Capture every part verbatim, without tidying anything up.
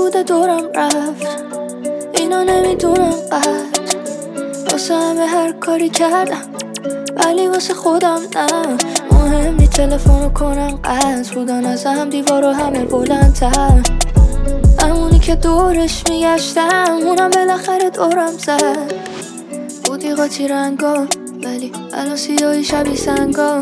بوده دورم رفت، اینا نمیدونم قد واسه همه هر کاری کردم ولی واسه خودم نه. مهم نی تلفنو کنم قطع بودن ازم دیوارو همه بلندتر، همونی که دورش میگشتم اونم بالاخره دورم زد. بودی قاطی رنگا ولی الان سیاهی شبیه سنگا،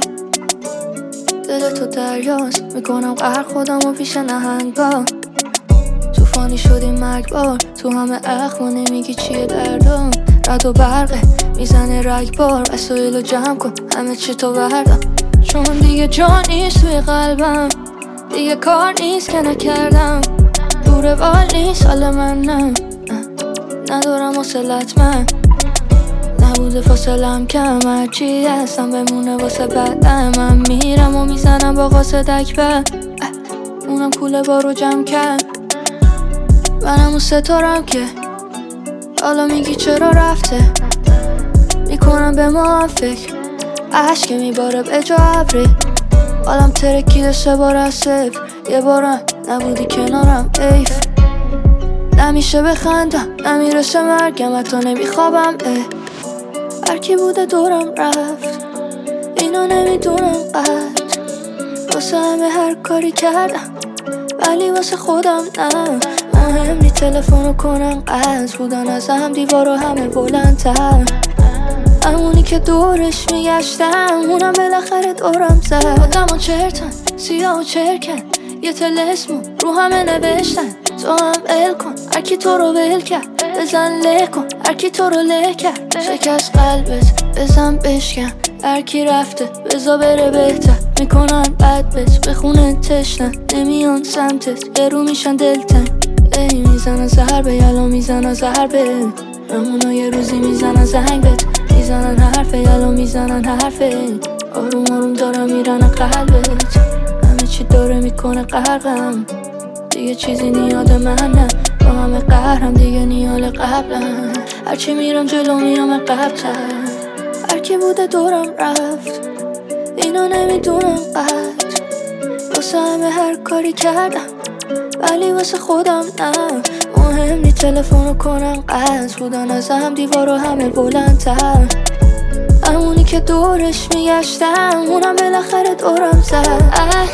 دل تو دریاست میکنم قهر خودمو پیش نهنگا. توفانی شدی مرگبار تو همه اخم و نمیگی چیه دردم. رد و برقه میزنه رگبار وسایلو جمع کن همه چی تو بردم، چون دیگه جا نیست توی قلبم، دیگه کار نیست که نکردم. دوره وال نیست حال من نه، ندارم حوصلت من، نبوده فاصلم کم، هرچی هستم بمونه واسه بعدم. من میرم و میزنم با قاصدک به اونم کوله بارو جمع کرد. منم اون ستارم که حالا میگی چرا رفته، میکنم به ما هم فکر عشق میباره به جا ابری. حالم ترکیده سه بار از صفر، یه بارم نبودی کنارم ایف. نمیشه بخندم نمیرسه مرگم حتی نمیخوابم اه. هرکی بوده دورم رفت، اینو نمیدونم قد واسه همه هر کاری کردم ولی واسه خودم نه. مهم نی تلفنو کنم قطع بودن ازم دیوارو همه بلندتر، همونی که دورش میگشتم اونم بالاخره دورم زد. آدم و چرتن سیاه و چرکن یه تلسمو رو همه نوشتن، تو هم ال کن هرکی تو رو ول کرد، بزن له کن هرکی تو رو له کرد. شکست قلبت بزن بشکن هرکی رفته بزا بره بهتر، میکنن بد بس به خونه تشنن نمیان سمتت یه رو میشن دلتن. ای میزنن زهر به یلا میزنن زهر به همونا یه روزی میزنن زنگ بت، میزنن حرفه یلا میزنن حرفه. آروم آروم دارم میرن قلبت، همه چی داره میکنه غرقم، دیگه چیزی نیاد من نه. با همه قهرم دیگه نیال قبلم، هرچی میرم جلو میرم قبلتر. هرکی بوده دورم رفت، اینا نمیدونم قد واسه همه هر کاری کردم ولی واسه خودم نه. مهم نی تلفنو کنم قطع بودن ازم دیوارو همه بلندتر، همونی که دورش میگشتم اونم بالاخره دورم زد.